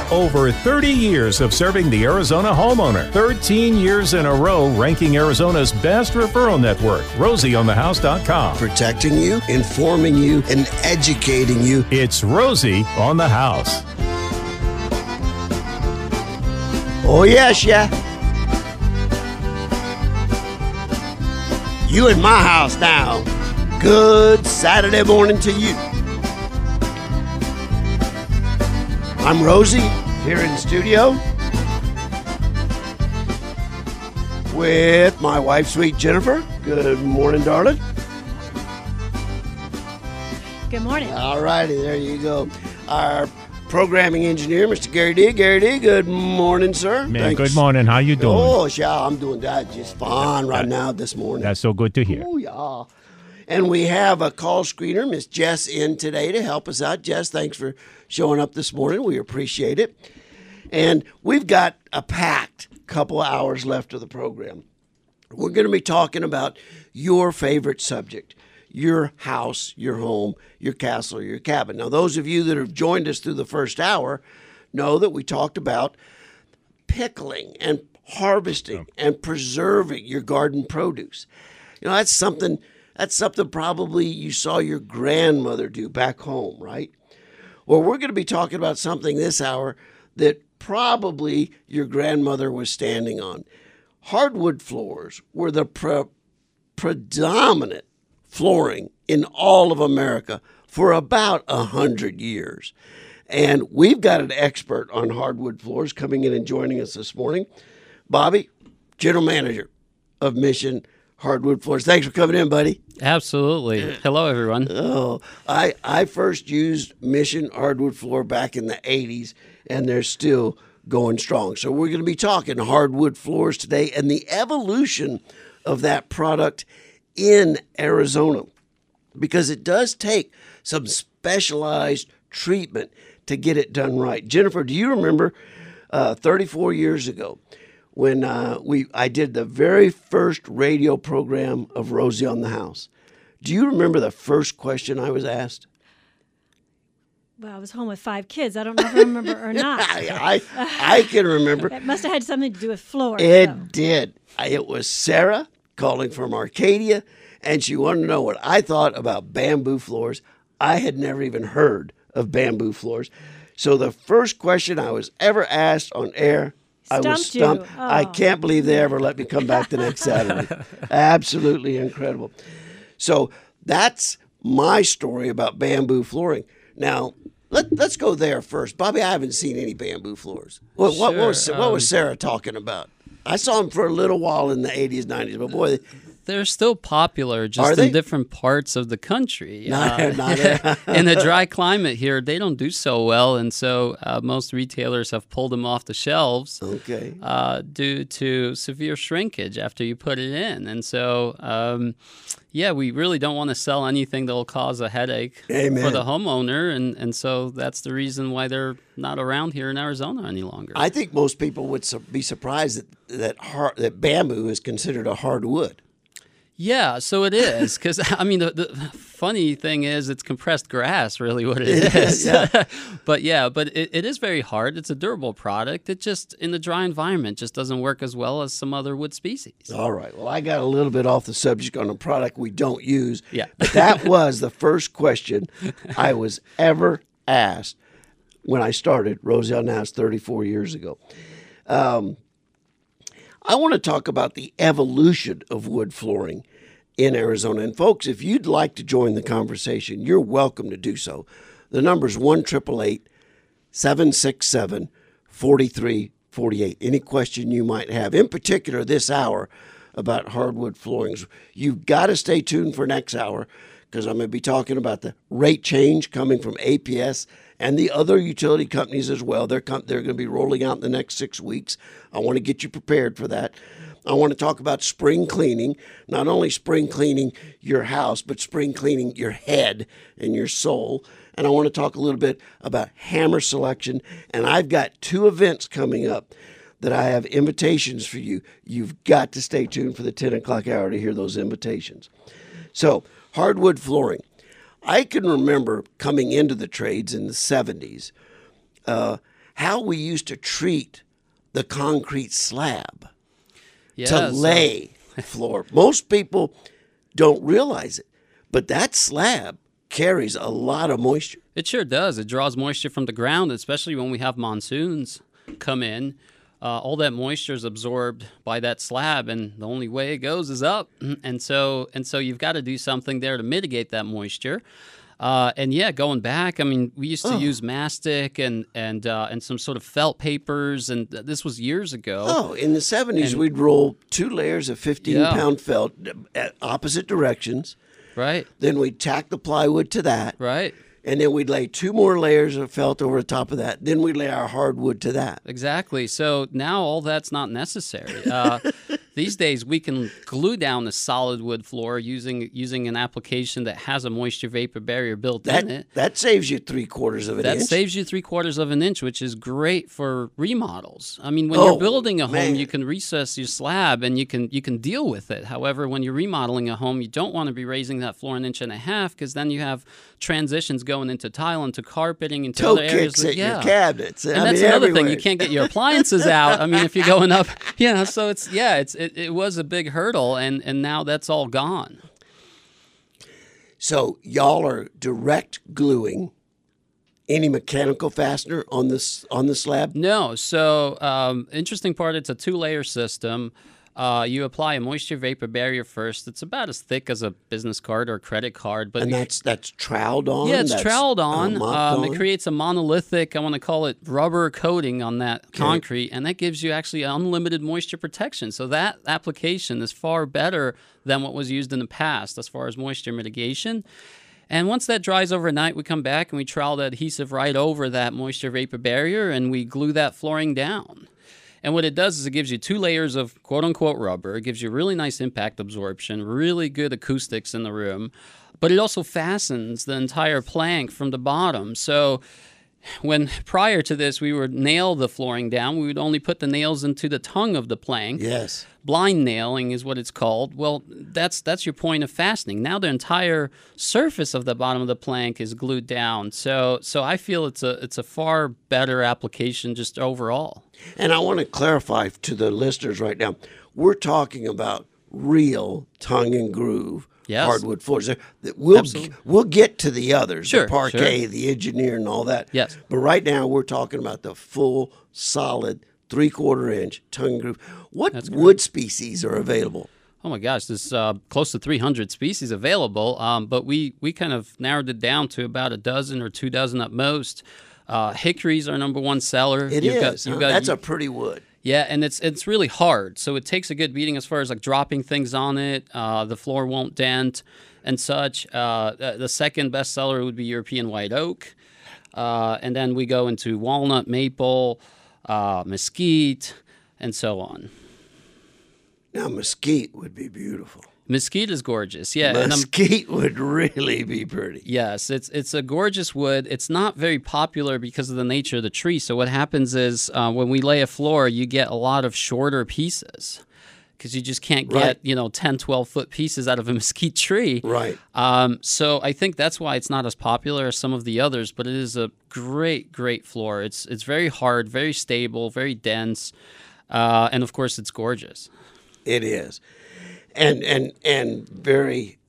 Over 30 years of serving the Arizona homeowner. 13 years in a row ranking Arizona's best referral network. RosieOnTheHouse.com. Protecting you, informing you, and educating you. It's Rosie on the House. Oh, yes, yeah. You in my house now. Good Saturday morning to you. I'm Rosie, here in the studio with my wife, sweet Jennifer. Good morning, darling. Good morning. All righty, there you go. Our programming engineer, Mr. Gary D. Gary D., good morning, sir. Man, Thanks. good morning. How you doing? Oh, yeah, I'm doing that just fine right now this morning. That's so good to hear. Oh, yeah. And we have a call screener, Miss Jess, in today to help us out. Jess, thanks for showing up this morning. We appreciate it. And we've got a packed couple of hours left of the program. We're going to be talking about your favorite subject, your house, your home, your castle, your cabin. Now, those of you that have joined us through the first hour know that we talked about pickling and harvesting and preserving your garden produce. You know, that's something probably you saw your grandmother do back home, right? Well, we're going to be talking about something this hour that probably your grandmother was standing on. Hardwood floors were the predominant flooring in all of America for about 100 years. And we've got an expert on hardwood floors coming in and joining us this morning. Bobby, General Manager of Mission Hardwood Floors. Thanks for coming in, buddy. Absolutely. Hello, everyone. Oh, I first used Mission Hardwood Floor back in the 80s, and they're still going strong. So we're going to be talking hardwood floors today and the evolution of that product in Arizona, because it does take some specialized treatment to get it done right. Jennifer, do you remember 34 years ago when I did the very first radio program of Rosie on the House? Do you remember the first question I was asked? Well, I was home with 5 kids. I don't know if I remember or not. I can remember. It must have had something to do with floors. It did. It was Sarah calling from Arcadia, and she wanted to know what I thought about bamboo floors. I had never even heard of bamboo floors. So the first question I was ever asked on air, I was stumped. Oh. I can't believe they ever let me come back the next Saturday. Absolutely incredible. So that's my story about bamboo flooring. Now, let's go there first. Bobby, I haven't seen any bamboo floors. What was Sarah talking about? I saw them for a little while in the 80s, 90s, but boy, they're still popular, just in different parts of the country. Not in the dry climate here, they don't do so well, and so most retailers have pulled them off the shelves due to severe shrinkage after you put it in. And so, we really don't want to sell anything that will cause a headache for the homeowner, and so that's the reason why they're not around here in Arizona any longer. I think most people would be surprised that bamboo is considered a hardwood. Yeah, so it is, because, I mean, the funny thing is it's compressed grass, really, what it is. Yeah. but it is very hard. It's a durable product. It just, in the dry environment, just doesn't work as well as some other wood species. All right. Well, I got a little bit off the subject on a product we don't use. Yeah. But that was the first question I was ever asked when I started Rosie on the House 34 years ago. I want to talk about the evolution of wood flooring in Arizona. And folks, if you'd like to join the conversation, you're welcome to do so. The number's 1-888-767-4348. Any question you might have, in particular this hour about hardwood floorings, you've got to stay tuned for next hour, because I'm going to be talking about the rate change coming from APS and the other utility companies as well. They're going to be rolling out in the next 6 weeks. I want to get you prepared for that. I want to talk about spring cleaning, not only spring cleaning your house, but spring cleaning your head and your soul. And I want to talk a little bit about hammer selection. And I've got 2 events coming up that I have invitations for you. You've got to stay tuned for the 10 o'clock hour to hear those invitations. So, hardwood flooring. I can remember coming into the trades in the 70s, how we used to treat the concrete slab Yeah, to lay floor. Most people don't realize it, but that slab carries a lot of moisture. It sure does. It draws moisture from the ground, especially when we have monsoons come in. All that moisture is absorbed by that slab, and the only way it goes is up. And so you've got to do something there to mitigate that moisture. And yeah, going back, I mean, we used to use mastic and some sort of felt papers, and this was years ago. Oh, in the 70s, we'd roll 2 layers of 15-pound felt at opposite directions. Right. Then we'd tack the plywood to that. Right. And then we'd lay 2 more layers of felt over the top of that. Then we'd lay our hardwood to that. Exactly. So now all that's not necessary. These days, we can glue down the solid wood floor using an application that has a moisture vapor barrier built in it. That saves you 3/4 of an inch. That saves you 3/4 of an inch, which is great for remodels. I mean, when you're building a home, you can recess your slab and you can deal with it. However, when you're remodeling a home, you don't want to be raising that floor 1.5 inches because then you have transitions going into tile, into carpeting, into toe other areas. Kicks at your cabinets. And that's another thing. You can't get your appliances out. I mean, if you're going up, so it was a big hurdle, and now that's all gone. So y'all are direct gluing any mechanical fastener on the slab? No. So interesting part, it's a 2-layer system. You apply a moisture vapor barrier first. It's about as thick as a business card or a credit card, but that's troweled on. Yeah, it's troweled on. It creates a monolithic, I want to call it rubber coating on that concrete, and that gives you actually unlimited moisture protection. So that application is far better than what was used in the past as far as moisture mitigation. And once that dries overnight, we come back and we trowel the adhesive right over that moisture vapor barrier, and we glue that flooring down. And what it does is it gives you 2 layers of quote-unquote rubber. It gives you really nice impact absorption, really good acoustics in the room. But it also fastens the entire plank from the bottom. So when prior to this we would nail the flooring down, we would only put the nails into the tongue of the plank. Yes. Blind nailing is what it's called. Well, that's your point of fastening. Now the entire surface of the bottom of the plank is glued down. So I feel it's a far better application just overall. And I want to clarify to the listeners right now, we're talking about real tongue and groove hardwood floors. We'll get to the others, the parquet, the engineer, and all that. Yes. But right now we're talking about the full, solid 3/4 inch tongue and groove. What wood species are available? Oh my gosh, there's close to 300 species available, but we kind of narrowed it down to about 12 or 24 at most. Hickory's our number 1 seller. That's a pretty wood. Yeah, and it's really hard, so it takes a good beating as far as like dropping things on it. The floor won't dent and such. The second best seller would be European white oak, and then we go into walnut, maple, mesquite, and so on. Now mesquite would be beautiful. Mesquite is gorgeous, yeah. Mesquite would really be pretty. Yes, it's a gorgeous wood. It's not very popular because of the nature of the tree. So what happens is when we lay a floor, you get a lot of shorter pieces because you just can't get 10, 12-foot pieces out of a mesquite tree. Right. So I think that's why it's not as popular as some of the others, but it is a great, great floor. It's very hard, very stable, very dense, and of course it's gorgeous. It is. And very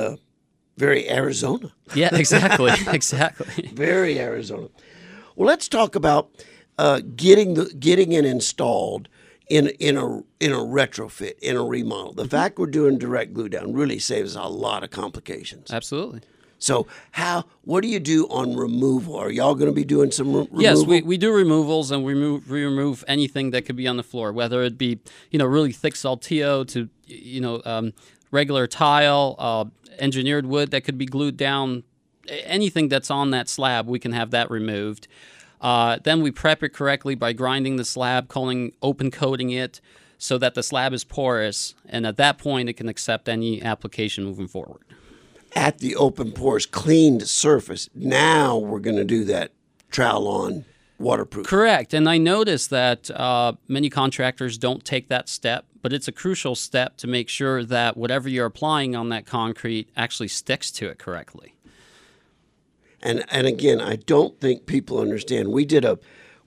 Arizona. Yeah, exactly, exactly. Very Arizona. Well, let's talk about getting it installed in a retrofit, in a remodel. The fact we're doing direct glue down really saves a lot of complications. Absolutely. So what do you do on removal? Are y'all going to be doing some removal? Yes, we do removals, and we remove anything that could be on the floor, whether it be really thick saltillo to regular tile, engineered wood that could be glued down. Anything that's on that slab, we can have that removed. Then we prep it correctly by grinding the slab, open coating it so that the slab is porous, and at that point it can accept any application moving forward. At the open porous cleaned surface, now we're going to do that trowel on waterproof. Correct. And I noticed that many contractors don't take that step, but it's a crucial step to make sure that whatever you're applying on that concrete actually sticks to it correctly. And again, I don't think people understand. We did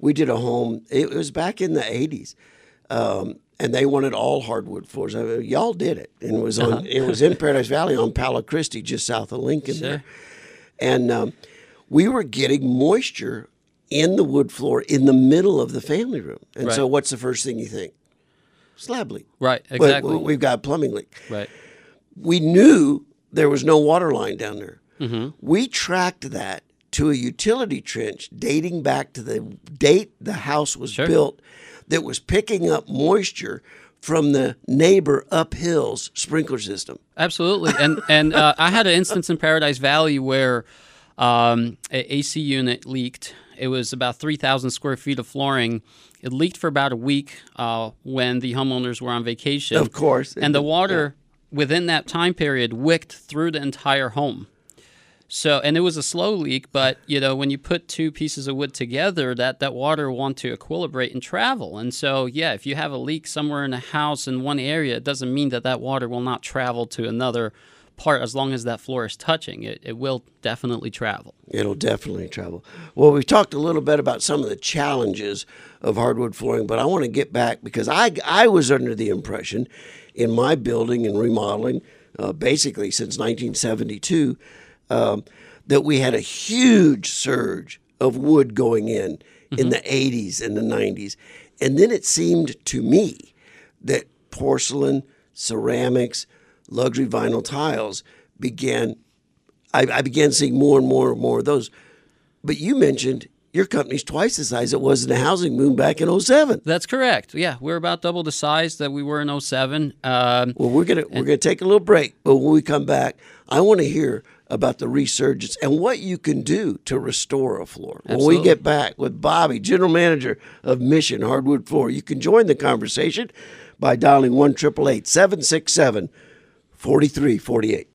we did a home. It was back in the 80s. And they wanted all hardwood floors. I mean, y'all did it, and it was in Paradise Valley on Palo Christi, just south of Lincoln there. And we were getting moisture in the wood floor in the middle of the family room. And so, what's the first thing you think? Slab leak. Right. Exactly. We've got a plumbing leak. Right. We knew there was no water line down there. Mm-hmm. We tracked that to a utility trench dating back to the date the house was built, that was picking up moisture from the neighbor uphill's sprinkler system. Absolutely. And I had an instance in Paradise Valley where an AC unit leaked. It was about 3,000 square feet of flooring. It leaked for about a week when the homeowners were on vacation. Of course. And the water within that time period wicked through the entire home. So, and it was a slow leak, but when you put two pieces of wood together, that water will want to equilibrate and travel. And so, if you have a leak somewhere in a house in one area, it doesn't mean that water will not travel to another part as long as that floor is touching. It will definitely travel. It'll definitely travel. Well, we've talked a little bit about some of the challenges of hardwood flooring, but I want to get back because I was under the impression in my building and remodeling, basically since 1972, that we had a huge surge of wood going in the 80s and the 90s. And then it seemed to me that porcelain, ceramics, luxury vinyl tiles I began seeing more and more of those. But you mentioned your company's twice the size it was in the housing boom back in 07. That's correct. Yeah, we're about double the size that we were in 07. Well, we're gonna take a little break, but when we come back, I want to hear about the resurgence and what you can do to restore a floor. Absolutely. When we get back with Bobby, General Manager of Mission Hardwood Floor, you can join the conversation by dialing 1-888-767-4348.